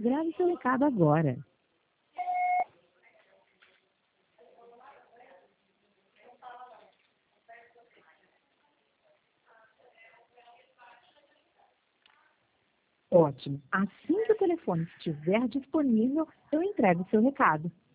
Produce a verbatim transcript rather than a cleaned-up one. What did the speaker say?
Grave seu recado agora. Ótimo. Assim que o telefone estiver disponível, eu entrego o seu recado.